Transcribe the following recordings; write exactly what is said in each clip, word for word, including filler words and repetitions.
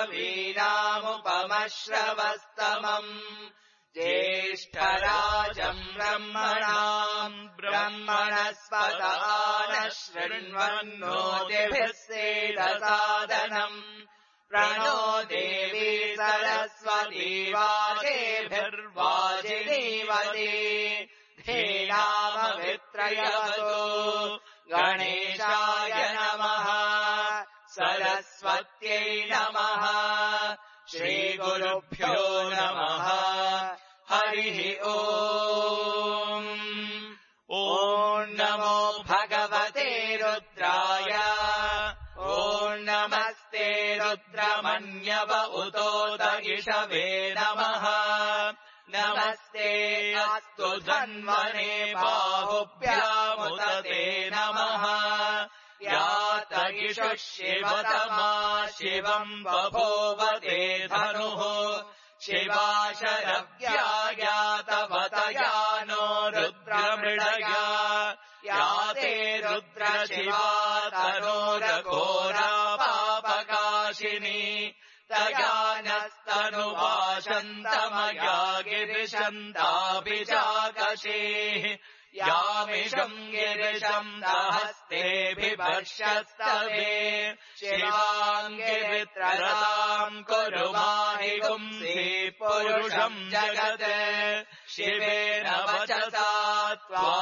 कवीनामुपमश्रवस्तमम् ज्येष्ठराजम् ब्रह्मणाम् ब्रह्मणस्पत नः शृण्वन्नोतिभिः सेदसादनम् प्रणो देवी सरस्वती वाजेभिर्वाजिनीवती धेनामभित्रयवतो गणेशाय नमः सरस्वत्यै नमः श्रीगुरुभ्यो नमः हरिः ओम् ॐ नमो भगवते रुद्राय ॐ नमस्ते रुद्रमन्यव उतोत इषवे नमः नमस्ते अस्तु धन्वने बाहुभ्यामुत ते नमः यात इषुः शिवतमा शिवम् बभूवते धनुः शिवा शरव्यायातवतया नो रुद्रमृडया याते रुद्रशिवा तनोरघोरा पापकाशिनी तया नस्तनुवाशन्तमया गिरिशन्ताभिजाकशीः यामिषम् गिरिशम् दहस्तेऽभिभक्ष्यस्तवे शिवाङ्गिरित्ररताम् कुरु माहि पुंसि पुरुषम् जगत् शिवेन वचसा त्वा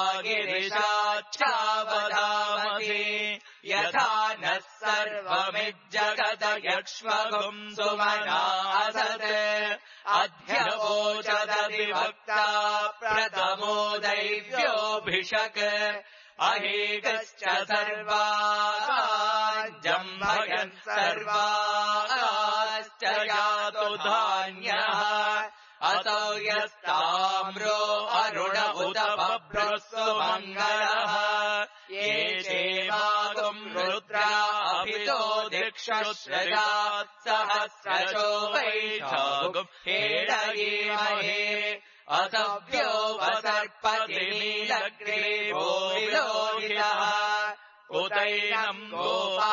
गिरिशाच्छावदामसि यथा नः सर्वमिज्जगत यक्ष्मगुम् सुमना असत् अध्यवोचदधिवक्ता प्रथमो दैव्योऽभिषक् अहेकश्च सर्वाजम्भयन् सर्वाश्च यातु धान्यः असौ यस्ताम्रो अरुण उत बभ्रस्सु मङ्गलः ये चेवागुम् रुद्राभितो दिक्षुश्रजात् सहस्रशो वैशागुम् हेडयेमहे असभ्यो वसर्पति नीलग्रीवो विलोहितः उतैनम् गोपा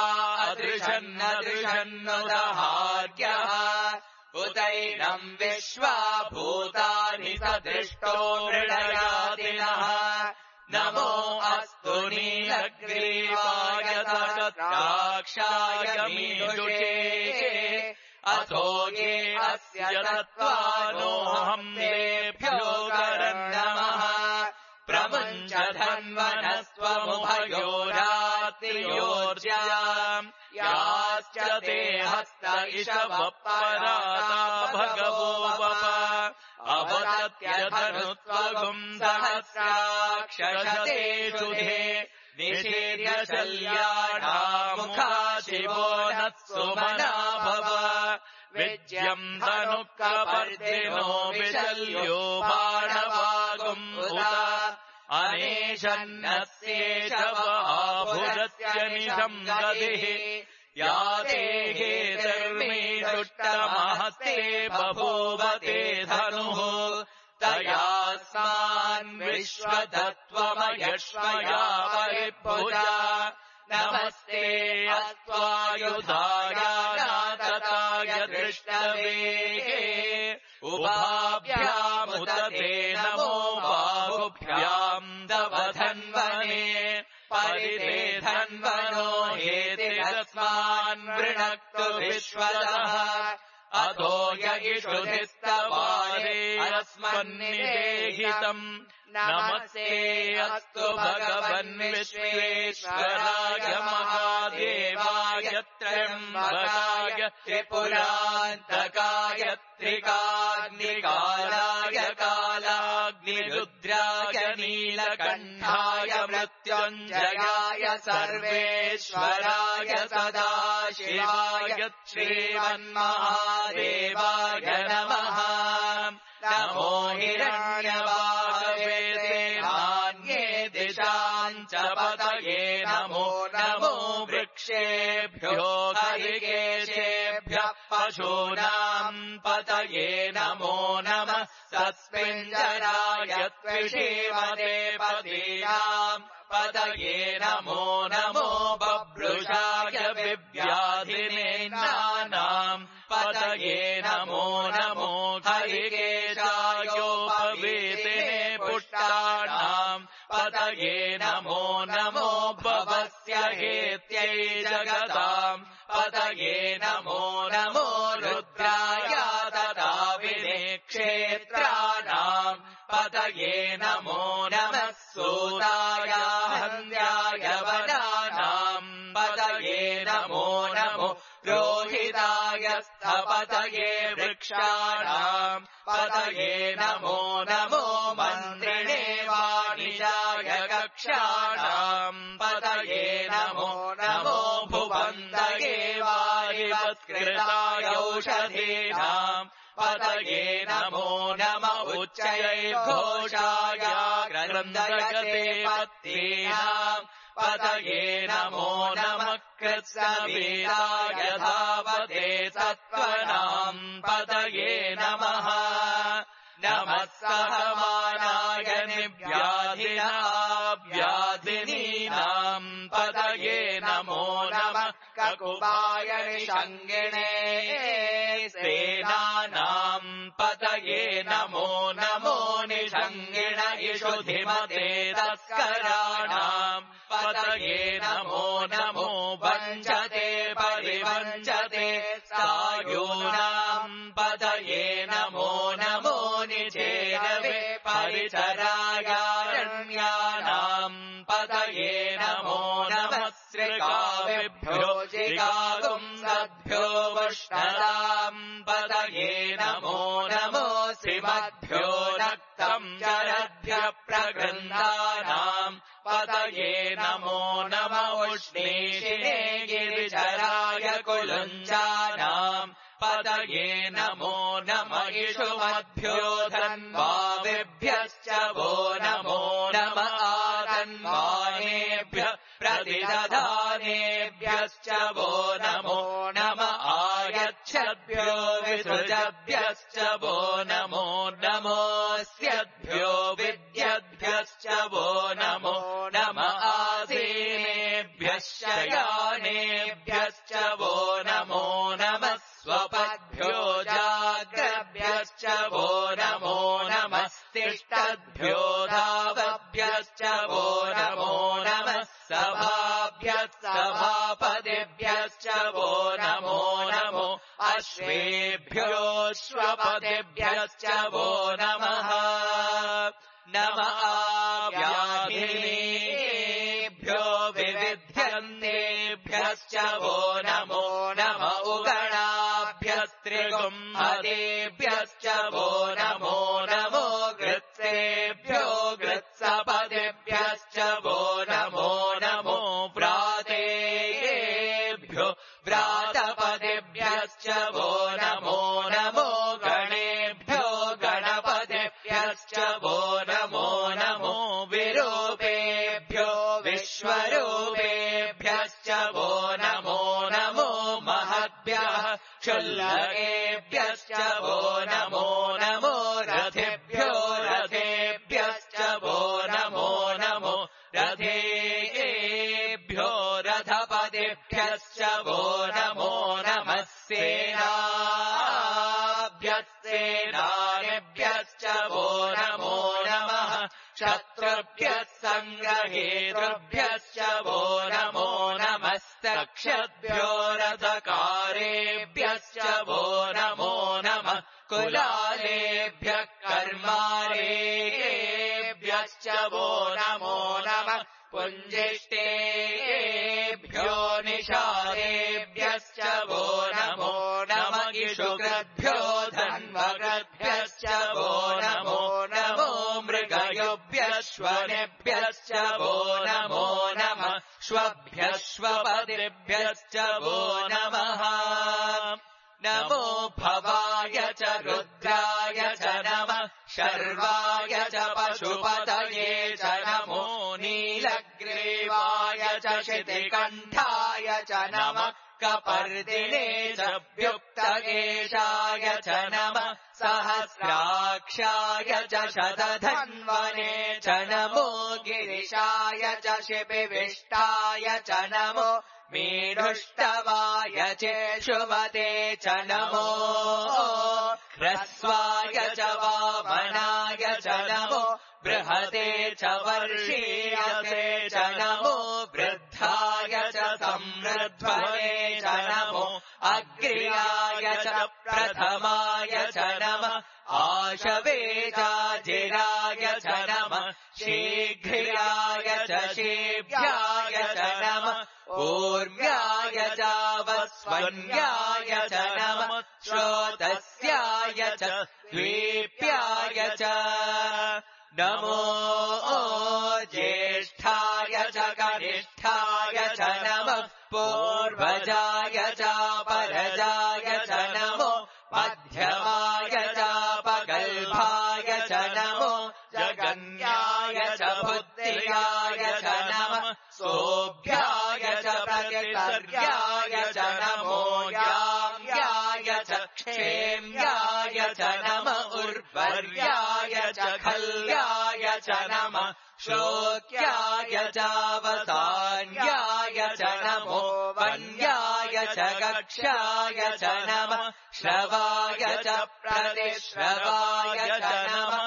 अदृशन्नदृशन्नुदहार्यः उतैनम् विश्वा भूतानि सदृष्टो मृडयादिनः नमो अस्तु नीलग्रीवाय तत्राक्षाय मीजुषे अथो ये अस्य तत्त्वानोऽहम् तेभ्यो करन्नमः प्रमुञ्च धन्वनस्त्वमुभयोरात्रियोर्जाम् याश्च ते हस्त इषवपराता भगवो वप अवतत्यधनुत्वगुम् सहस्राक्षशतेषु ते निषेर्य शल्याणामुखा शिवो नत्सुमना भव विज्यम् धनुःकपर्दिनो विशल्यो बाणवागुम् उत अनेशन्नस्येषवाभुरस्य निशम् गतिः याते हेतर्मे दुष्टमहस्ते बभूवते धनुः तयास्मान् विश्वतत्त्वमयश्वया परिभुजा नमस्ते अस्त्वायुधाय नातताय दृष्टवे उभाभ्यामुत ते नमो बाहुभ्याम् दवधन्वने परिते धन्वनो हेति तस्मान् वृणक्तु विश्वतः अधो यगिषुधिस्तवारे अस्मन्निदेहितम् नमस्ते अस्तु भगवन् विश्वेश्वराय महादेवाय त्र्यम्बकाय त्रिपुरान्तकाय त्रिकाग्निकालाय कालाग्निरुद्राय नीलकण्ठाय मृत्युञ्जयाय सर्वेश्वराय सदाशिवाय श्रीमन्महादेवाय नमः नमो हिरण्यवाहवे नान्ये दिशाम् च पतये नमो नमो वृक्षेभ्यो हरिकेशेभ्यः पशूनाम् पतये नमो नमः सत्पिञ्जराय त्विषीमते पतीनाम् पतये नमो नमो बभ्रुषाय विव्याधिनेनानाम् नमो नमो हरिकेशायोपवीतिने पुष्टाणाम् पतये नमो नमो भवस्य हेत्यै जगताम् पतये नमो नमो रुद्राय तथा विनेक्षेत्राणाम् पतये नमो नमः सूताय हन्याय वनानाम् पतये नमो नमो रोहिताय स्थपतये वृक्षाणाम् पतये नमो नमो मन्त्रिणे वाणिजाय कक्षाणाम् पतये नमो नमो भुवन्तये वायुवत्कृताय औषधीनाम् पतये नमो नम उच्चैर्घोषाय क्रन्दयते पत्नीनाम् पतये नमो नमः कृत्स्नवीराय धावते सत्त्वनाम् पतये नमः नमः सहमानाय निव्याधिनाव्याधिनीनाम् पतये नमो नमः ककुबाय निषङ्गिणे सेनानाम् पतये नमो नमो निषङ्गिण इषुधिमते तस्कराणाम् पतये नमो नमो वञ्चते परिवञ्चते सायूनाम् पतये नमो नमो निचेरवे परिचरायारण्यानाम् पतये नमो नमः श्रीकाव्यभ्यो जिगागुंसद्भ्यो वष्णदाम् पतये नमो नमो श्रीमद्भ्यो रक्तम् चरद्भ्यः प्रगृह्णानाम् पतये नमो नम उष्णीषिणे गिरिचराय कुलुञ्जानाम् पतये नमो नम इषुमद्भ्यो धन्वादिभ्यश्च वो नमो नम आधन्वानेभ्यः प्रतिदधानेभ्यश्च वो नमो नम आयच्छद्भ्यो विसृजभ्यश्च वो नमो नमोऽस्यद्भ्यो विद्यद्भ्यश्च वो नमो नम आसीनेभ्यः शयानेभ्यश्च वो नमो नमः स्वपद्भ्यो जाग्रभ्यश्च वो नमो नमः तिष्ठद्भ्यो धावभ्यश्च वो नमो नमः सभाभ्यः सभापतिभ्यश्च वो नमो नमो अश्वेभ्योऽश्वपतिभ्यश्च वो नमः नम आव्याधिनीभ्यो विविध्यन्तेभ्यश्च वो नमो नम उगणाभ्यस्त्रिगुंहदेभ्यश्च वो नमो नमो गृत्सेभ्यो गृत्सपतिभ्यश्च वो नमो नमो व्रातेभ्यो व्रातपतिभ्यश्च वो नमो नमो गणेभ्यो गणपतिभ्यश्च वो नमो नमो विरूपेभ्यो विश्वरूपेभ्यश्च वो नमो नमो महद्भ्यः क्षुल्लकेभ्यश्च वो नमो नमो रथेभ्यो रथेभ्यश्च वो नमो नमो रथेभ्यो रथपतिभ्यश्च वो नमो नमः सेनाभ्यस्सेनानिभ्यश्च वो नमो नमः शत्रुभ्यः सङ्ग्रहेतृभ्यश्च वो नमो नमस्तक्षद्भ्यो रथकारेभ्यश्च वो नमो नमः कुलालेभ्यः कर्मारेभ्यश्च वो नमो नमः पुञ्जिष्टेभ्यो निषादेभ्यश्च वो नमो नमः इषुकृद्भ्यो धन्वकृद्भ्यश्च वो नमो नमो मृगयुभ्यश्वनेभ्यश्च वो नमो नमः श्वभ्यश्वपतिभ्यश्च वो नमः नमो भवाय च रुद्राय च नमः शर्वाय च पशुपतये च नमो नीलग्रीवाय च शितिकण्ठाय च नमः कपर्दिने च व्युक्तकेशाय च नमः सहस्राक्षाय च शतधन्वने च नमो गिरिशाय च शिपिविष्टाय च नमो मीढुष्टवाय चेशुमते च नमो ह्रस्वाय च वामनाय च नमो बृहते च वर्षीयसे च नमो वृद्धाय च समृद्ध्वने च नमो अग्र्याय च प्रथमाय च नमः आशवे चाजिराय च नमः शीघ्राय च शीभ्याय च नमः ऊर्व्याय चावस्वन्याय च नमः श्रोतस्याय च द्वीप्याय च नमो ज्येष्ठाय च कनिष्ठाय च नमः पूर्वजाय चापरजाय च नमो मध्यमाय चापगल्भाय च नमो जगन्याय च बुद्धियाय च नमः सोऽभ्याय च प्रतिसर्याय च नमो याम्याय च क्षेम्याय च नमः उर्वर्याय च खल्याय च नमः श्लोक्याय चावसान्याय च नमो वन्याय च कक्षाय च नमः श्रवाय च प्रतिश्रवाय च नमः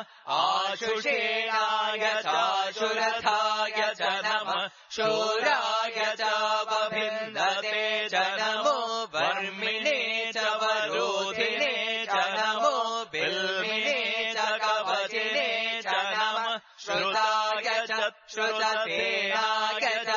आशुषेणाय चाशुरथाय च नमः शूराय चावभिन्दते च नमो वर्मिणे च वरोधिने च नमो बिल्मिने च कवचिने च नमः श्रुताय च श्रुतसेनाय च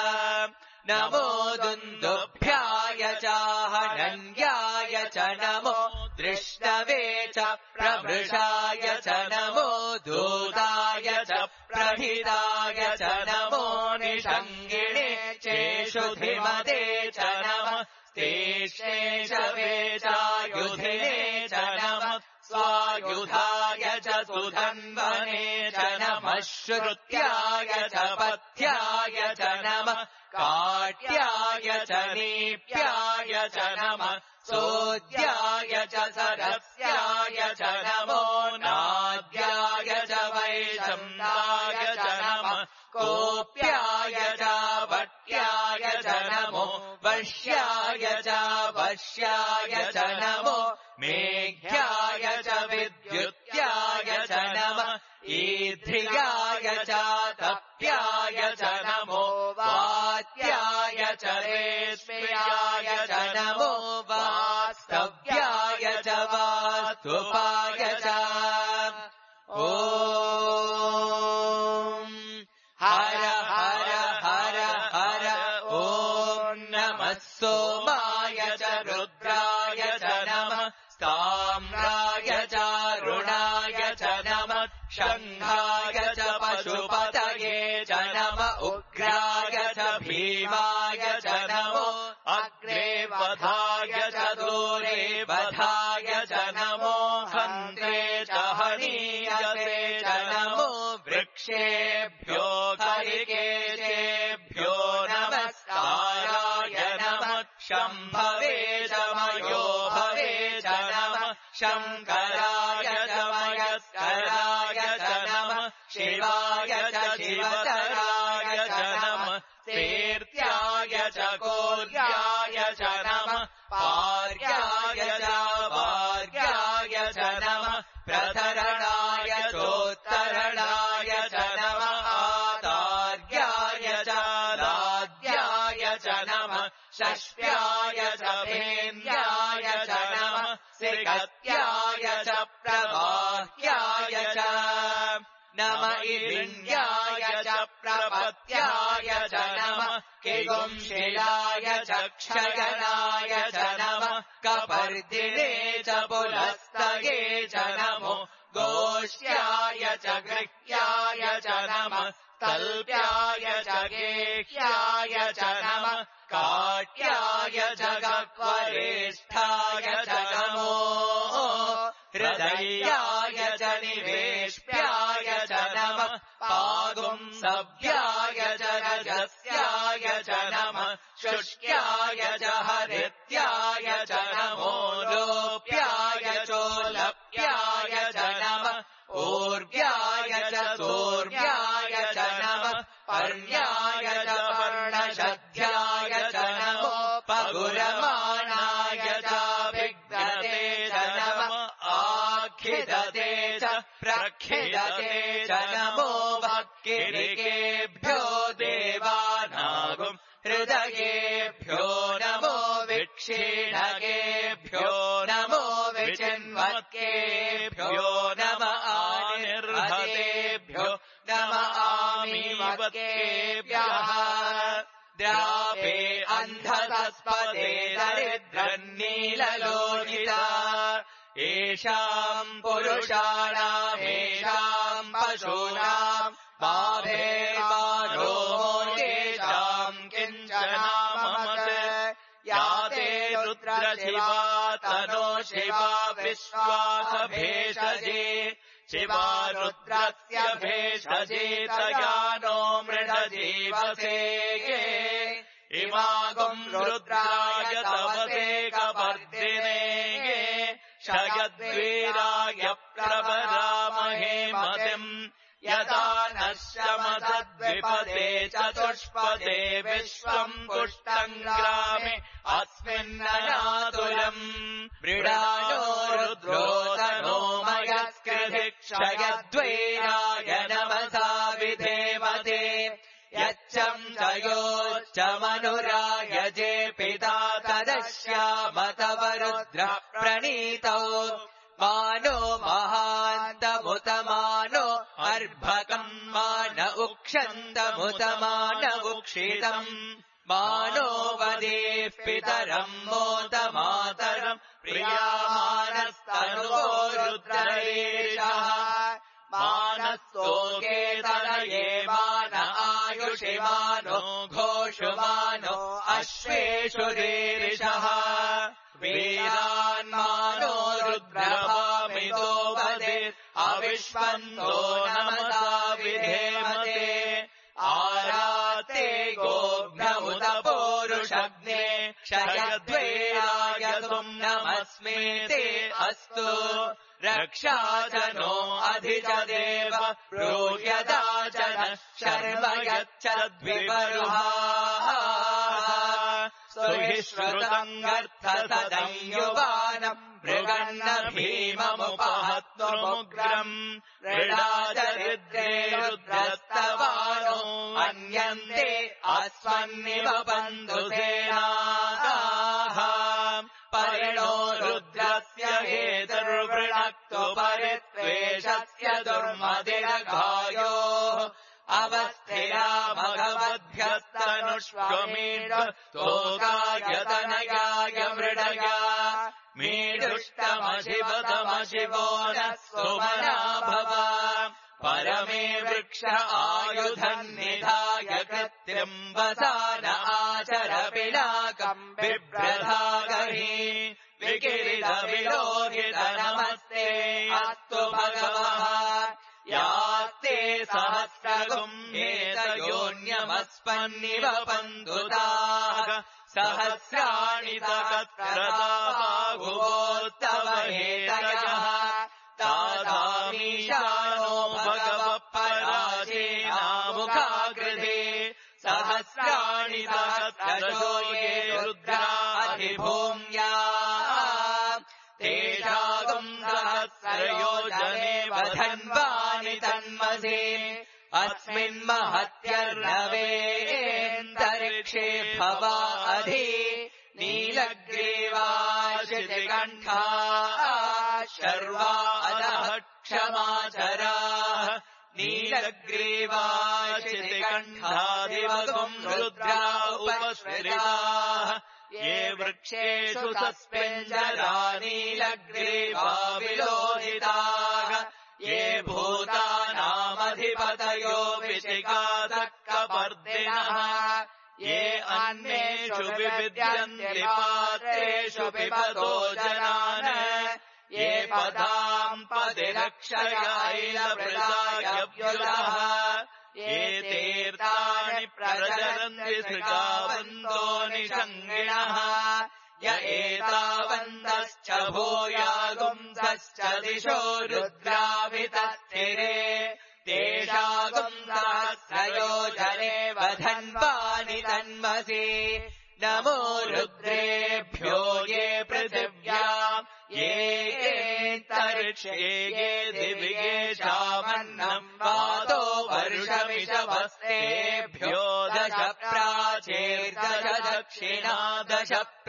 नमो दुन्दुभ्याय चाहनन्याय च नमो दृष्टवे च प्रवृषाय च नमो दूताय च प्रहिताय च नमो निषङ्गिणे चेषुधिमते च नमः स्तेष्णेशवे चायुधिने च नमः स्वायुधाय च सुधन्वने च नमः श्रुत्याय च पथ्याय च नमः काट्याय च नीप्याय च नमः सोद्याय च सरस्याय च नमो नाद्याय च वैशम्नाय च नमः कोप्याय च वट्याय च नमो वश्याय च वश्याय च नमो मेघ्याय च विद्युत्याय च नमः ईध्रियाय च तप्याय च नमो वात्याय च रेश्म्याय च नमो वास्तव्याय च वास्तुपाय च ॐ हर हर हर हर ॐ नमः सोमाय च रुद्राय च नमः ताम्राय चारुणाय च नमः शङ्खाय च पशुपतये च नमः उग्राय च भीमाय च नमो अग्रे वधाय च दूरे वधाय च नमो हन्त्रे च हनीयसे च नमो वृक्षेभ्यो हरिकेशेभ्यो नमस्काराय नमः शम्भवे च मयोभवे च नमः शङ्कराय च मयस्कराय च नमः शिवाय च शिवतराय च नमः तीर्थ्याय च कोर्याय च नमः पार्याय च वार्याय च नमः प्रतरणाय चोत्तरणाय च नमः आदार्याय च लाद्याय च नमः षष्ट्याय च भेन्द्याय च नमः सिकत्याय च प्रवाह्याय च नम इलिङ्ग्याय च प्रपत्याय च नमः किगुंशिलाय च क्षयनाय च नमः कपर्दिने च पुलस्तये च नमो गोष्ठ्याय च गृह्याय च नमः तल्प्याय च गेह्याय च नमः काट्याय च गक्वरेष्ठाय च नमो हृदयाय च निवेश्याय च नमः पागुंसव्याय च रजस्याय च नमः शुष्क्याय च हरित्याय च नमो लोप्याय चोलप्याय च नमः ऊर्व्याय च सूर्याय च नमः पर्ण्याय च पर्णशद्याय च खिदते च नमो वक्किरिकेभ्यो देवानागुम् हृदयेभ्यो नमो विक्षीणकेभ्यो नमो विचिन्वत्केभ्यो नम आनिर्हतेभ्यो नम आमीवत्केभ्यः द्रापे अन्धसस्पदे दरिद्रन्नीललोहिता येषाम् पुरुषाणामेषाम् पशूनाम् बाभेर्मानो येषाम् किञ्चनाममत् याते रुद्रशिवा तनो शिवा विश्वासभेषजे शिवा रुद्रस्य भेषजे तयानो मृडजीवसे इमागुम् रुद्राय तवसे कपर्दिने शयद्वीराय प्रवरामहे मतिम् यदा नश्यमसद्विपदे चतुष्पदे विश्वम् पुष्टम् ग्रामे अस्मिन्ननातुलम् मृडानो रुद्रोदनो मयस्कृधिक्षयद्वीराय नमसा विधेमते यच्चम् च योच्च मनुराय जे पिता तदश्यामतव रुद्र प्रणीतौ मानो महान्तमुतमानो अर्भकम् मान उक्षन्तमुतमान उक्षितम् मानो वदेः पितरम् मोदमातरम् प्रियामानस्तनुवो रुद्ररेषः मानस्तोकेतनये मान आयुषि मानो घोषुमानो अश्वेषु रीरिषः वीरान्मानो रुद्रभामितो वदेत् अविश्वन्तो नमसा विधेमते आराते गोभ्रमुत पौरुषग्ने क्षयद्वेराय तुम् नमस्मेते अस्तु रक्षा च नो अधिच देव ब्रूह्यदा च नः शर्म यच्छद्विपरुहाः स्तुहि श्रुतङ्गर्थसदंयुवानम् मृगन्न भीममुपहत्वमुग्रम् मृडाचरिद्रे रुद्रस्तवानो अन्यन्ते अस्मन्निव बन्धुसेनाः परिणो रुद्रस्य हेतुर्वृणक्तु परित्वेषस्य दुर्मदिरघायोः अवस्थिरा भगवद्भ्यस्तनुष्वमीढ तोकायतनयाय मृडया मीढुष्टमशिवतमशिवो नः सुमना भव परमे वृक्ष आयुधन्निधाय कृत्रिम् वसान आचर पिनाकम् बिभ्रधागहि विकिरितविलोहित नमस्ते अस्तु भगवः यास्ते सहस्रगुम्येतयोन्यमस्मन्निव बन्धुताः सहस्राणि सहस्रदा बाहुवोत्तव हेतयः तादामीशानो भगवः पराजेनामुखागृहे सहस्राणि सहस्रजो ये रुद्राधिभूम्या तेषागुम् सहस्रयोजने वधन्वानि तन्मसे अस्मिन्महत्यर्णवेऽन्तरिक्षे भवा अधि नीलग्रीवाशितिकण्ठा शर्वा अधः क्षमाचराः नीलग्रीवाशितिकण्ठादिवगुम् रुद्रा उपश्रिताः ये वृक्षेषु सस्पेञ्जरा नीलग्रीवा विलोहिताः ये भूतानामधिपतयो विचिकादक्कपर्दिनः ये अन्येषु विविद्यन्ति पात्रेषु पिबतो जनान् ये पदाम् पदिरक्षयैलवृतायव्युलः ये तीर्थानि प्रचरन्ति सृगावन्तो निषङ्गिणः य एतावन्तश्च भूयागुंसश्च दिशो रुद्रावितस्थिरे तेषागुंसहस्रयोजने वधन्वानि तन्मसि नमो रुद्रेभ्यो ये पृथिव्याम् ये तर्क्ष्ये ये दिव्येषामन्नम् वातो वर्षमिषवस्तेभ्यो दश प्राचेर्दश दक्षिणा दश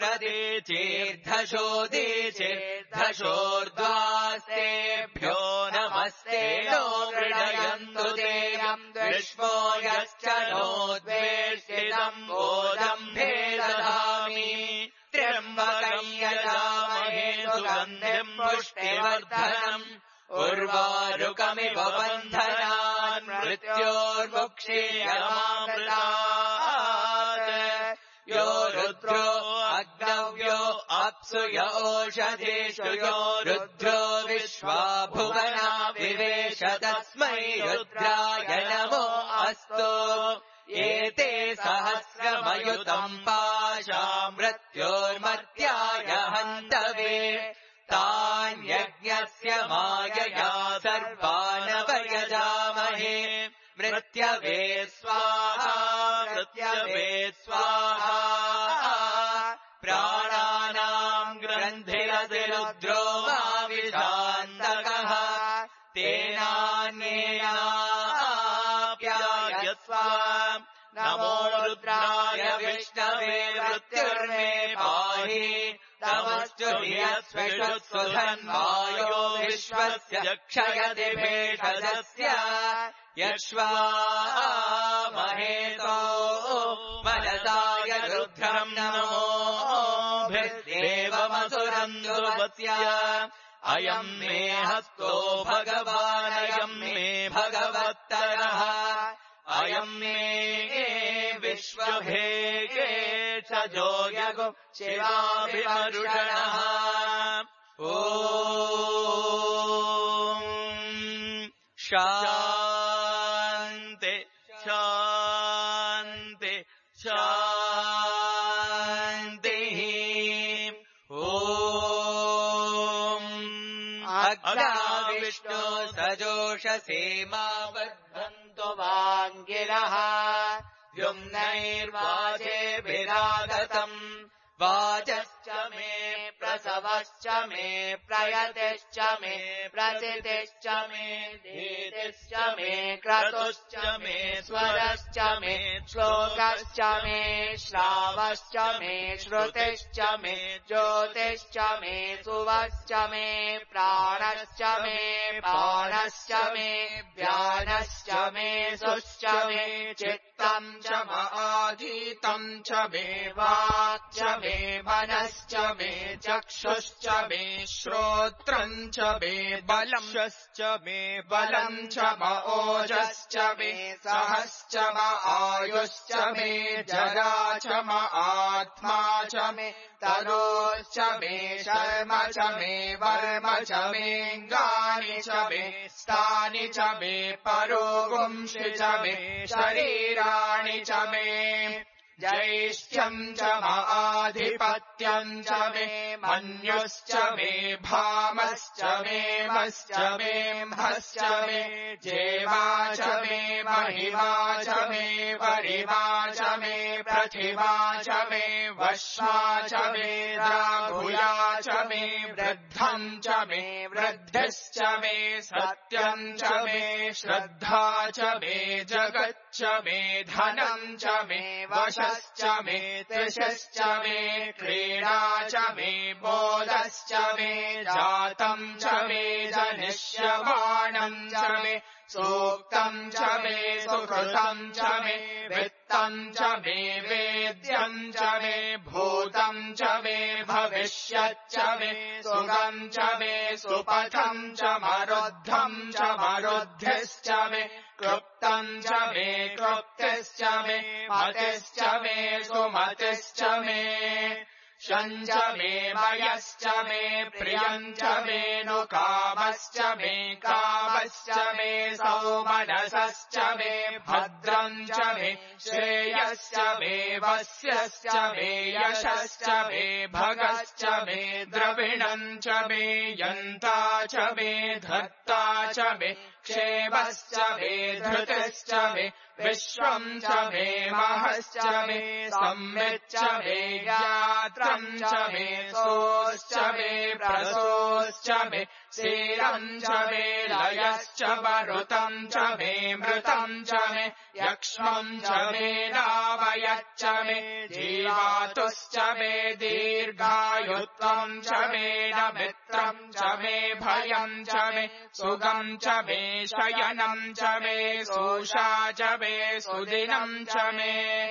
प्रतीचेर्दशोदीचेर्दशोर्ध्वास्तेभ्यो नमस्ते नो मृडयन्तु देयम् विश्वो यश्च नोद्वेष्टितम् बोधम् भेदधामि त्र्यम्बकम् यजामहे सुगन्धिम् पुष्टिवर्धनम् उर्वारुकमिव बन्धनान् मृत्योर्मुक्षीयमामृतात् यो रुद्रो अग्नव्यो अप्सु य ओषधीषु यो रुद्रो विश्वा भुवना विवेश तस्मै रुद्राय नमो अस्तु एते सहस्रमयुतम् पाशा मृत्योर्मर्त्याय हन्तवे तान्यज्ञस्य मायया सर्वानवयजामहे मृत्यवे स्वाहा मृत्यवे स्वाहा प्राणानाम् ग्रन्थिरतिरुद्रो माविषान्तकः तेनान्येनाप्यायस्व नमो रुद्राय विष्णवे मृत्युर्मे पाहि तमस्तु धियस्विषुत्सु धन्वायो विश्वस्य क्षयति भेषजस्य यक्ष्वा महेतो मनसाय रुद्रम् नमो भिर्देवमसुरन्दुवस्य अयम् मे हस्तो भगवानयम् मे भगवत्तरः अयम् मे विश्वभेगे च जोयगु शिवाभिमरुषणः ॐ शान्ति शान्ति शान्तिः अग्ना विष्णो सजोषसे मा बद्धन्तु वाङ्गिरः युम्नैर्वाजेभिरागतम् वाचश्च मे प्रसवश्च मे प्रयतिश्च मे प्रचितिश्च मे धीतिश्च मे क्रतुश्च मे स्वरश्च मे श्लोकश्च मे श्रावश्च मे श्रुतिश्च मे ज्योतिश्च मे सुवश्च मे प्राणश्च मे पाणश्च मे व्यानश्च मे सुश्च मे चित्तम् च मधीतम् च मे वाक् मे मनश्च मे चक्षुश्च मे श्रोत्रम् च मे बलम् मे बलम् च म ओजश्च मे सहश्च म आयुश्च मे जरा च म आत्मा च मे तनोश्च मे शर्म च मे वर्म च मेऽङ्गानि च मे स्थानि च मे परोगुंषि च मे शरीराणि च मे जैष्ठ्यम् च माधिपत्यम् च मे मन्युश्च मे भामश्च मे मश्च मे म्हश्च मे जेमा च मे महिमा च मे वरिमा च मे प्रतिमा च मे वश्मा च मे राहुला च मे वृद्धम् च मे वृद्धिश्च मे सत्यम् च मे श्रद्धा च मे जगच्च मे धनम् च मे वशश्च मे त्रिशश्च मे क्रीडा च मे बोधश्च मे जातम् च मे जनिष्यमाणम् च मे सूक्तम् च मे सुकृतम् च मे वित्तम् च मे वेद्यम् च मे भूतम् च मे भविष्यच्च मे सुगम् च मे सुपथम् च मरुद्धम् च मरुद्धिश्च मे क्लुप्तम् च मे क्लुप्तिश्च मे मतिश्च मे सुमतिश्च मे शञ्च मे मयश्च मे प्रियम् च मे नु कामश्च मे कामश्च मे सौमनसश्च मे भद्रम् च मे श्रेयश्च मे वस्यश्च मे यशश्च मे भगश्च मे द्रविणम् च मे यन्ता च मे धत्ता च मे क्षेमश्च मे धृतिश्च मे विश्वम् च मे महश्च मे संविच्च मे ज्ञात्रम् च मे सोश्च मे प्रसोश्च मे शीलम् च मे लयश्च मरुतम् च मे मृतम् च मे यक्ष्मम् च मे नावयच्च मे जीवातुश्च मे दीर्घायुत्वम् च मे न मित्रम् च मे भयम् च मे सुगम् च मे शयनम् च मे सोषा च मे सुदिनम् च मे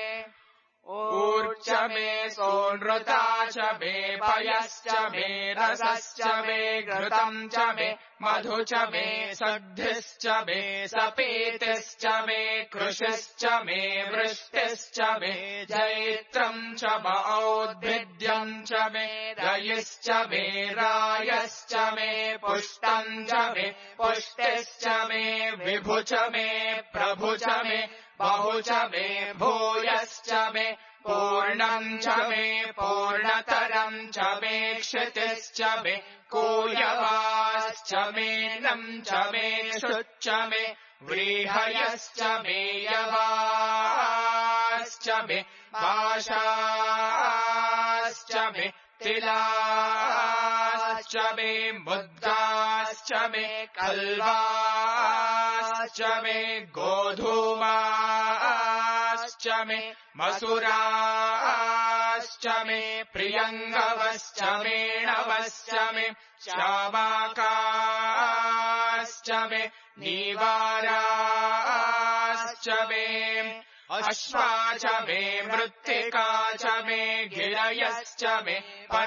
ऊर्च मे सोनृता च मे पयश्च मे रसश्च मे घृतम् च मे मधु च मे सद्धिश्च मे सपीतिश्च मे कृषिश्च मे वृष्टिश्च मे जैत्रम् च मौद्भिद्यम् च मे रयिश्च मे रायश्च मे पुष्टम् च मे पुष्टिश्च मे विभु च मे प्रभु च मे बहु च मे भूयश्च मे पूर्णम् च मे पूर्णतरम् च मे क्षितिश्च मे कूयवाश्च मे नम् च मे शुच्च मे व्रीहयश्च मे यवाश्च मे पाशाश्च मे तिलाश्च मे मुद्गाश्च मे कल्वाश्च मे गोधूमाश्च मे मसुराश्च मे प्रियङ्गवश्च मेणवश्च मे श्यामाकाश्च मे नीवाराश्च मे अश्वा च मे मृत्तिका च मे गिरयश्च मे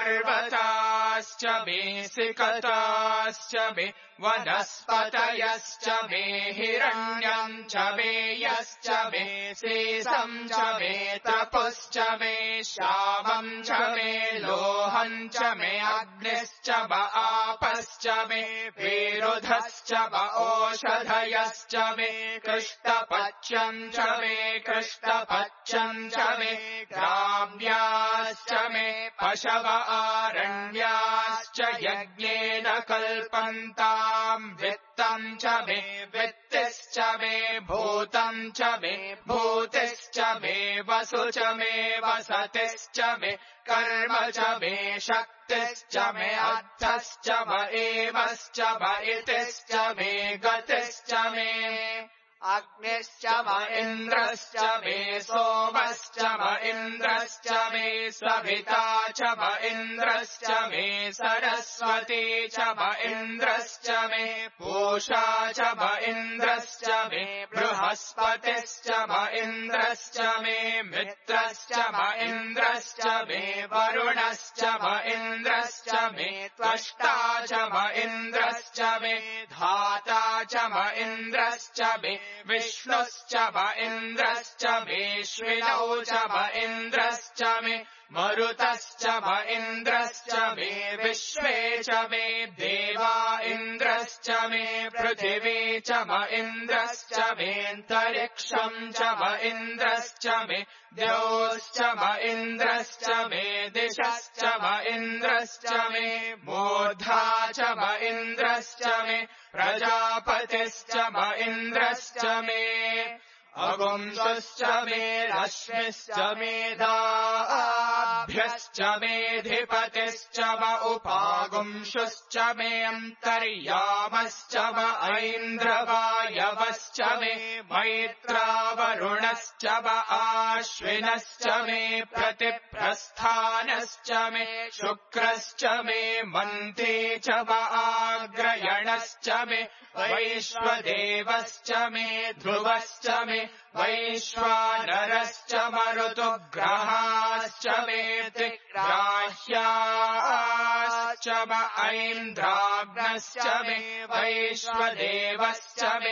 पर्वताश्च मे सिकताश्च मे वनस्पतयश्च मे हिरण्यम् च मे यश्च मे शेषम् च मे तपुश्च मे श्यामम् च मे लोहम् च मे अग्निश्च म आपश्च मे विरुधश्च म ओषधयश्च मे कृष्णपच्यम् च मे कृष्णपच्यम् च मे ग्राम्याश्च मे पशव आरण्याश्च यज्ञेन कल्पन्ताम् वित्तम् च मे वित्तिश्च मे भूतम् च मे भूतिश्च मे वसु च मे वसतिश्च मे कर्म च मे शक्तिश्च मे अर्थश्च म एवश्च म इतिश्च मे गतिश्च मे अग्निश्च म इन्द्रश्च मे सोमश्च म इन्द्रश्च मे सविता च म इन्द्रश्च मे सरस्वती च म इन्द्रश्च मे पूषा च म इन्द्रश्च मे बृहस्पतिश्च म इन्द्रश्च मे मित्रश्च म इन्द्रश्च मे वरुणश्च म इन्द्रश्च मे त्वष्टा च म इन्द्रश्च मे धाता च म इन्द्रश्च मे विष्णुश्च म इन्द्रश्च मेऽश्विनौ च म इन्द्रश्च मे मरुतश्च म इन्द्रश्च मे विश्वे च मे देवा इन्द्रश्च मे पृथिवी च म इन्द्रश्च मेऽन्तरिक्षम् च म इन्द्रश्च मे द्यौश्च म इन्द्रश्च मे दिशश्च म इन्द्रश्च मे मूर्धा च म इन्द्रश्च मे प्रजापतिश्च म इन्द्रश्च मे अगुंसश्च मे रश्मिश्च मेधाभ्यश्च मेऽधिपतिश्च म उपागुंसुश्च मे अन्तर्यामश्च म ऐन्द्रवायवश्च मे मैत्रावरुणश्च म आश्विनश्च मे प्रतिप्रस्थानश्च मे शुक्रश्च मे मन्ते च म आग्रयणश्च मे वैश्वदेवश्च मे ध्रुवश्च मे वैश्वानरश्च मरुतुग्रहाश्च मे त्रिग्राह्याश्च म ऐन्द्राग्नश्च मे वैश्वदेवश्च मे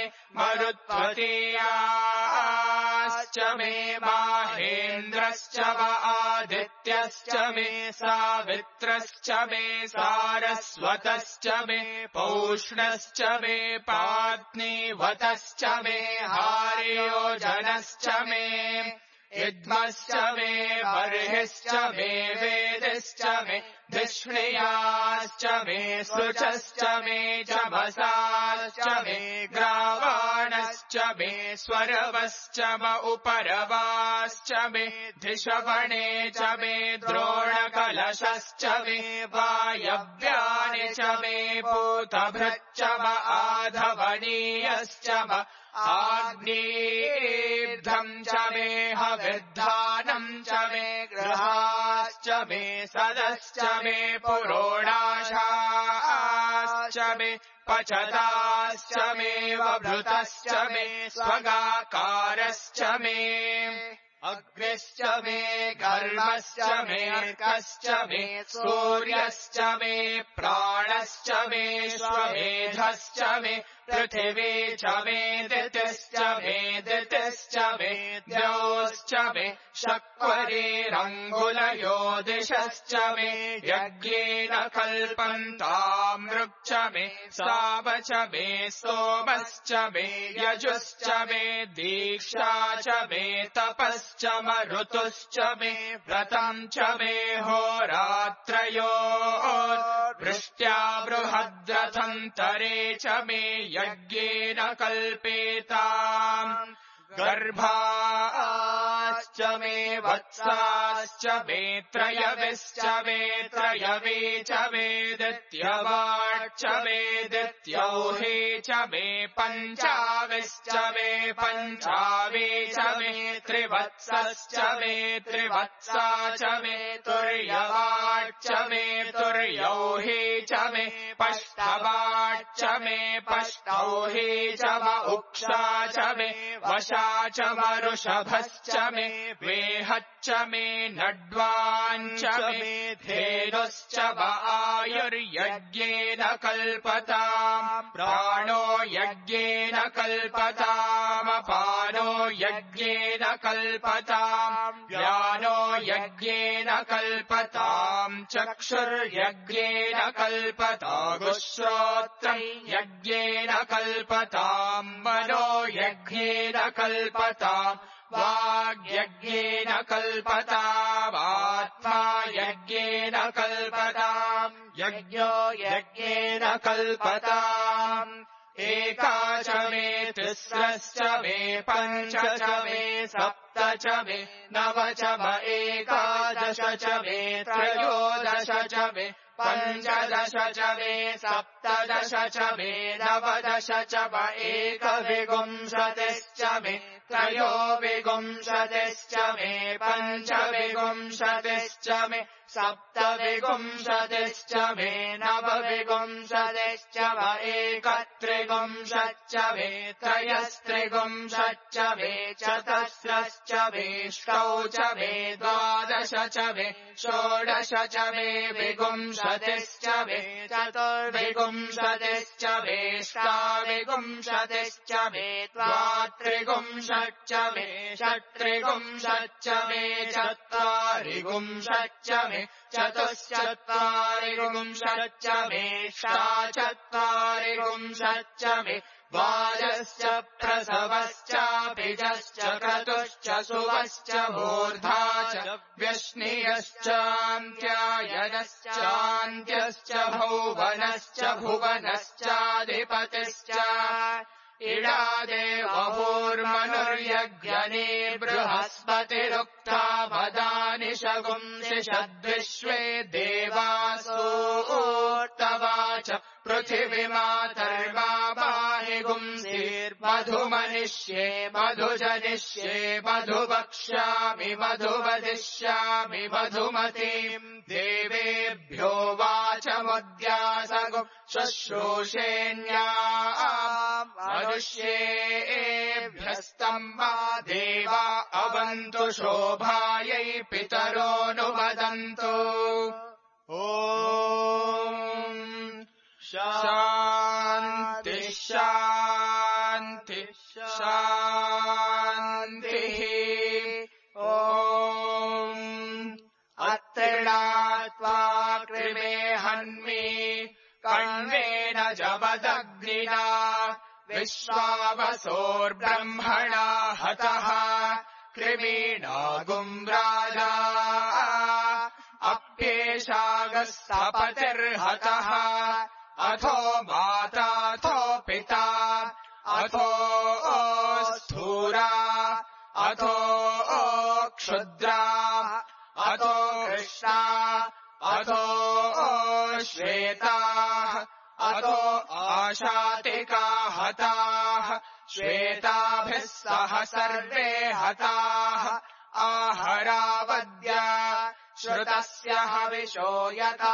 मरुत्वतीयाश्च मे माहेन्द्रश्च म आदित्यश्च मे सावित्रश्च मे सारस्वतश्च मे पौष्णश्च मे पात्नीवतश्च मे हार्योजनश्च मे इद्मश्च मे बर्हिश्च मे वेदिश्च मे धिष्णियाश्च मे शुचश्च मे चमसाश्च मे ग्रावाणश्च मे स्वरवश्च म उपरवाश्च मे धिषवणे च मे द्रोणकलशश्च मे वायव्यानि च मे पूतभृच्च म आधवनीयश्च म आग्नेयेब्धम् च मे हविर्धानम् च मे गृहाश्च मे सदश्च मे पुरोडाशाश्च मे पचताश्च मे वभृतश्च मे स्वगाकारश्च मे अग्निश्च मे कर्मश्च मे अर्कश्च मे सूर्यश्च मे प्राणश्च मे श्वमेधश्च मे पृथिवी च मे दितिश्च मे दितिश्च मे द्यौश्च मे शक्वरीरङ्गुलयो दिशश्च मे यज्ञेन कल्पन्तामृक् च मे साम च मे सोमश्च मे यजुश्च मे दीक्षा च मे तपश्च मरुतुश्च मे व्रतम् च मे होरात्रयो वृष्ट्या बृहद्रथम् तरे च मे यज्ञेन कल्पेताम् गर्भाश्च मे वत्साश्च मे त्रयविश्च मे त्रयवे च मे दित्यवाच्च मे दित्यौहे च मे पञ्चाविश्च मे पञ्चावे च मे त्रिवत्सश्च मे त्रिवत्सा च मे तुर्यवाच्च मे तुर्यौहे च मे पष्टवाच्च मे पष्टौहे च म उक्षा च मे वशा च मरुषभश्च मे वेहच्च मे नड्वाञ्च मे धेनुश्च व आयुर्यज्ञेन कल्पताम् प्राणो यज्ञेन कल्पताम् अपानो यज्ञेन कल्पताम् व्यानो यज्ञेन कल्पताम् चक्षुर्यज्ञेन कल्पतागुश्रोत्रम् यज्ञेन कल्पताम् मनो यज्ञेन कल्पताम् वाग्यज्ञेन कल्पतामात्मा यज्ञेन कल्पताम् यज्ञो यज्ञेन कल्पताम् एका च मे तिस्रश्च मे पञ्च च मे सप्त च मे नव च म एकादश च मे त्रयोदश च मे पञ्चदश च मे सप्तदश च मे नवदश च म एकविंशतिश्च मे त्रयोविंशतिश्च मे पञ्चविंशतिश्च मे सप्तविंशतिश्च मे नवविंशतिश्च म एकत्रिंशच्च मे त्रयस्त्रिंशच्च मे चतस्रश्च मे षष्टौ च मे द्वादश च मे षोडश च मे विंशतिश्च मे चतुर्विंशतिश्च मे षष्टाविंशतिश्च मे द्वात्रिंशच्च मे षट्त्रिंशच्च मे चत्वारिंशच्च मे चतुश्चत्वारिंशच्च मे षाचत्वारिंशच्च मे वाजश्च प्रसवश्चाभिजश्च क्रतुश्च सुवश्च मूर्धा च व्यश्नियश्चान्त्यायनश्चान्त्यश्च भौवनश्च भुवनश्चाधिपतिश्च इडादेवभूर्मनुर्यज्ञने बृहस्पतिरुक्ता वदानि शगुंसि षद्विश्वे देवासूर्तवाच पृथिवीमातर्मा पाहि गुंसीर्मधुमनिष्ये मधुजनिष्ये मधुवक्ष्यामि मधुवदिष्यामि मधुमतीम् देवेभ्यो वाचमुद्यासगुम् शुश्रूषेण्या मनुष्येभ्यस्तम् वा देवा अवन्तु शोभायै पितरोऽनुवदन्तु ॐ शान्ति शान्ति शान्तिः ॐ अत्रिणात्वा कृमे हन्मि कण्वेन जपदग्निना विश्वावसोर्ब्रह्मणा हतः कृमीणागुम्राजा अप्येषागस्तपतिर्हतः अथो माताथो पिता अथो स्थूरा अथो क्षुद्रा अथो कृष्णा अथो श्वेताः अथो आशातिका हताः श्वेताभिः सह सर्वे हताः आहरावद्य श्रुतस्य हविषो यथा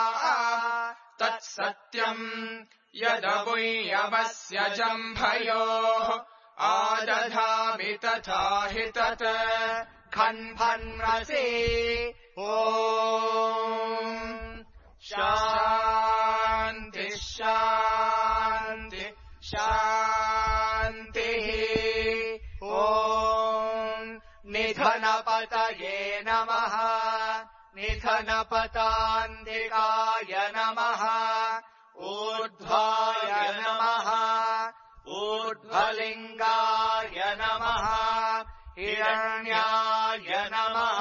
तत्सत्यम् यदवुयवस्य जम्भयोः आदधामि तथा हि तत् खन्भन्मसि ॐ शान्ति शान्ति शान्तिः ॐ निधनपतये नमः निधनपतान्तिकाय नमः ऊर्ध्वाय नमः ऊर्ध्वलिङ्गाय नमः हिरण्याय नमः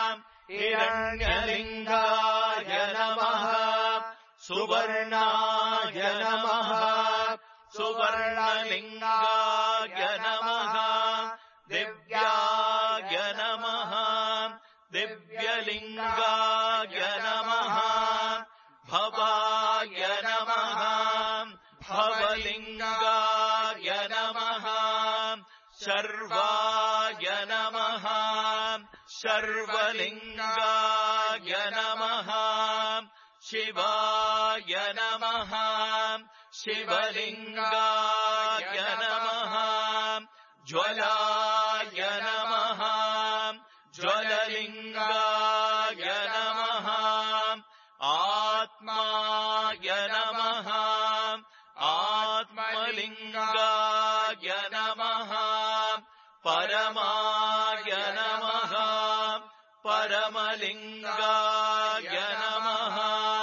हिरण्यलिङ्गाय नमः सुवर्णाय नमः सुवर्णलिङ्गाय नमः दिव्याय नमः दिव्यलिङ्गाय नमः भवाय नमः भवलिङ्गाय नमः शर्वाय नमः शर्वलिङ्गाय नमः शिवाय नमः शिवलिङ्गाय नमः ज्वलाय नमः ज्वललिङ्गाय नमः आत्माय नमः आत्मलिङ्गाय नमः परमाय नमः परमलिङ्गाय नमः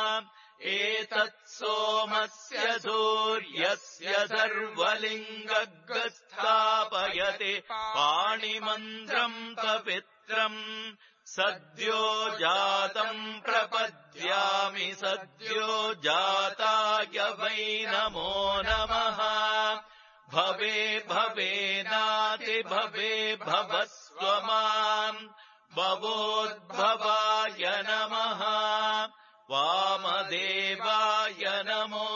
एतत्सोमस्य सूर्यस्य सर्वलिङ्गस्थापयति पाणिमन्त्रम् पवित्रम् सद्यो जातम् प्रपद्यामि सद्यो जाताय वै नमो नमः भवे भवे नाति भवे भवस्व माम् भवोद्भवाय नमः वामदेवाय नमो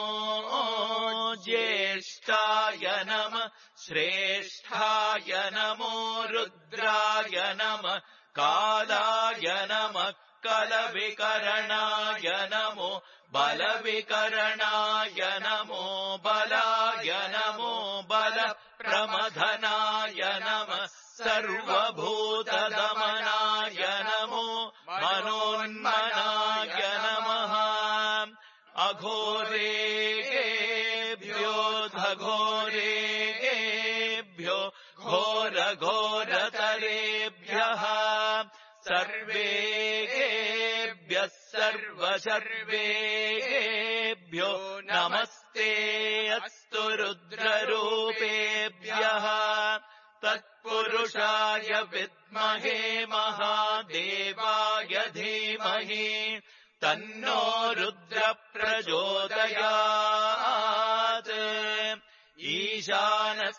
ज्येष्ठाय नमः श्रेष्ठाय नमो रुद्राय नमः कालाय नमः कलविकरणाय नमो बलविकरणाय नमो बलाय नमो बलप्रमथनाय नमः सर्वभूतदमनाय नमो मनोन्मनाय नमः अघोरेभ्यो घोरेभ्यो घोरघोरतरेभ्यः सर्वेभ्यः सर्वसर्वेभ्यो नमस्ते अस्तु रुद्ररूपेभ्यः तत्पुरुषाय विद्महे महादेवाय धीमहि तन्नो रुद्रप्रचोदयात् ईशानः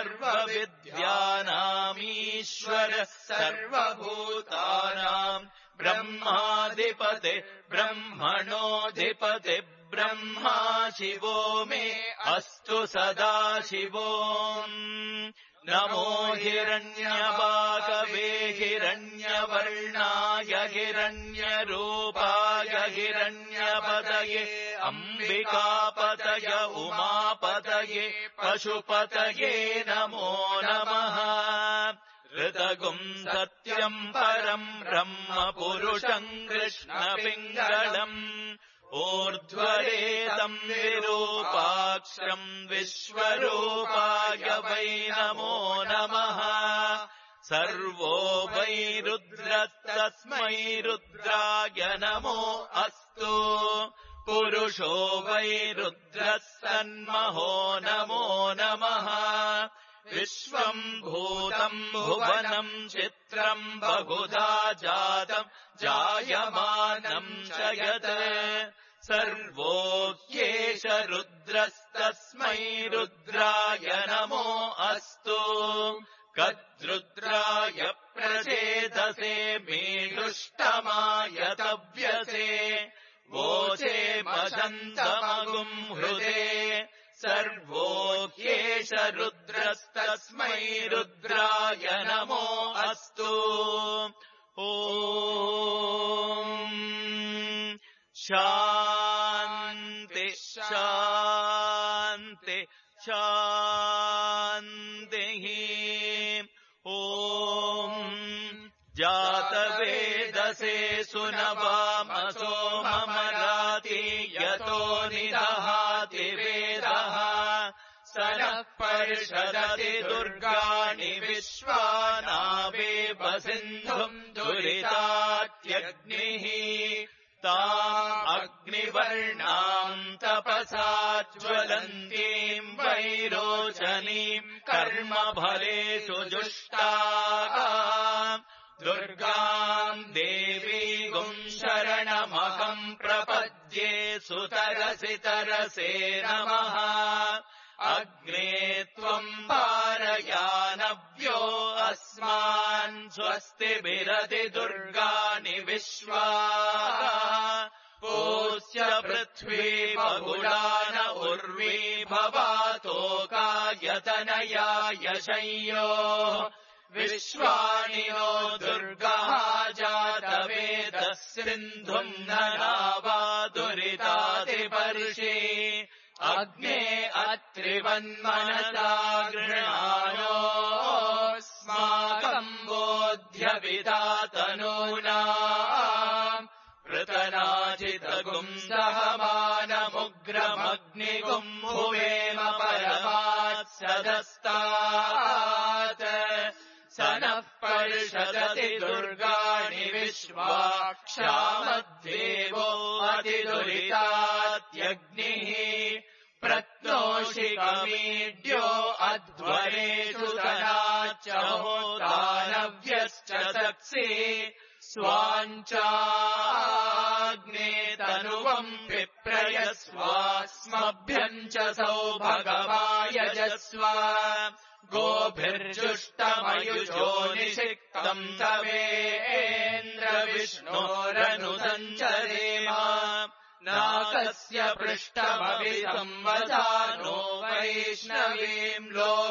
सर्वविद्यानामीश्वरः सर्वभूतानाम् ब्रह्माधिपते ब्रह्मणोऽधिपते ब्रह्मा शिवो मे अस्तु सदा शिवो नमो हिरण्यवाकवे हिरण्यवर्णाय हिरण्यरूपाय हिरण्यपतये अम्बिकापतय उमापतये पशुपतये नमो नमः ऋतगुम् सत्यम् परम् ब्रह्म पुरुषम् कृष्णपिङ्गलम् ऊर्ध्वरेतम् विरूपाक्षम् विश्वरूपाय वै नमो नमः सर्वो वै रुद्रस्तस्मै रुद्राय नमो अस्तु पुरुषो वै रुद्रः सन्महो नमो नमः विश्वम् भूतम् भुवनम् चित्रम् बहुधा जातम् जायमानम् च यत् सर्वोऽह्येष रुद्रस्तस्मै रुद्राय नमो अस्तु कद्रुद्राय प्रचेदसे मेदुष्टमाय तव्यसे वोचे मशन्तमगुम् हृदे सर्वोऽह्येष रुद्रस्तस्मै रुद्राय नमो अस्तु ॐ शान्ति शान्ति शान्तिः ॐ जातवेदसे सुनवामसो ममराति यतो निदहाति वेदः स नः पर्षदति दुर्गाणि विश्वानावेव सिन्धुम् दुरितात्यग्निः ताम् अग्निवर्णाम् तपसा ज्वलन्तीम् वैरोचनीम् कर्मफलेषु जुष्टाम् दुर्गाम् देवीगुम् शरणमहम् प्रपद्ये सुतरसि तरसे नमः अग्ने त्वम् पारयानव्यो अस्मान् स्वस्तिभिरति दुर्गाणि विश्वा पूस्य पृथ्वी बहुलान उर्वी भवातोकायतनया यशय्यो विश्वानि नो दुर्गः जातवेदः सिन्धुम् नरावा दुरितादिपर्षि अग्ने अत्रिवन्मनसा गृणानोऽस्माकम् बोध्यविदातनूना पृतनाचितगुम् सहमानमुग्रमग्निगुम् भुवेम परमात् सदस्तात् स नः पर्षदति दुर्गाणि विश्वाक्षामद्देवो अतिदुरितात्यग्निः प्रत्नोषिकमीड्यो अध्वरेषु तनाच्च होतानव्यश्च सत्सि स्वाञ्चाग्ने तनुवम् विप्रयस्वास्मभ्यम् च सौभगवायजस्व गोभिर्जुष्टमयुजो निषिक्तम् तवेन्द्रविष्णोरनुसञ्चरेम नाकस्य पृष्ठमभिसंवसानो वैष्णवीम्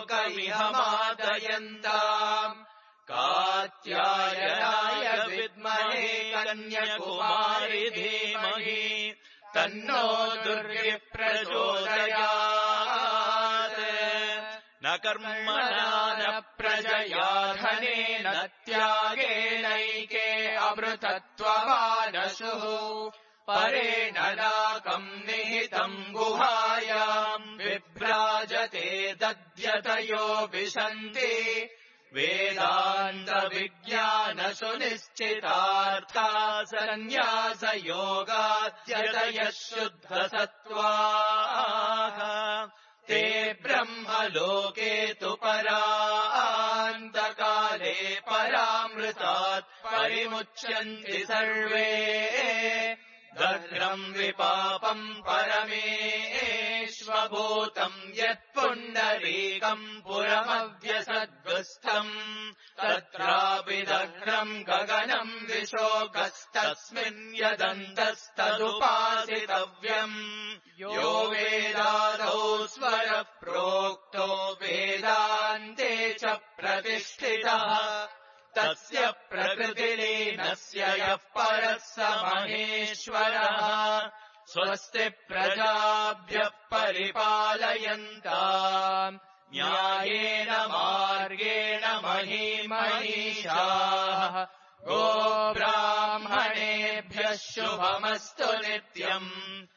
लोकमिहमादयन्ताम् कात्यायनाय विद्महे कन्याकुमारि धीमहि तन्नो दुर्गिः प्रचोदयात् न कर्मणा न प्रजया धनेन त्यागेनैके अमृतत्वमानसुः परेण नाकम् निहितम् गुहायाम् विभ्राजते दध्यतयो विशन्ति वेदान्तविज्ञानसुनिश्चितार्था सन्न्यासयोगाद्यतयः शुद्धसत्त्वाः ते ब्रह्मलोके तु परान्तकाले परामृतात् परिमुच्यन्ति सर्वे दग्रम् विपापम् परमेष्वभूतम् यत्पुण्डरीकम् पुरमव्यसद्गुस्थम् तत्रापि दग्रम् गगनम् विशोकस्तस्मिन् यदन्तस्तदुपासितव्यम् यो वेदादौ स्वरः प्रोक्तो वेदान्ते च प्रतिष्ठितः तस्य प्रकृतिलीनस्य यः परः स महेश्वरः स्वस्ति प्रजाभ्यः परिपालयन्ताम् न्यायेन मार्गेण महीमहीषाः गोब्राह्मणेभ्यः शुभमस्तु नित्यम्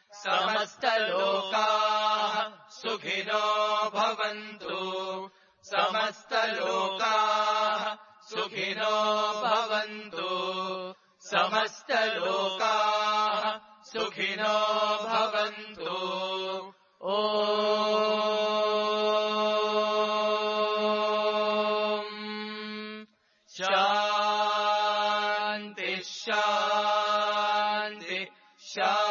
समस्तलोकाः सुखिनो भवन्तु समस्तलोकाः सुखिनो भवन्तु समस्तलोकाः सुखिनो भवन्तु। ओ च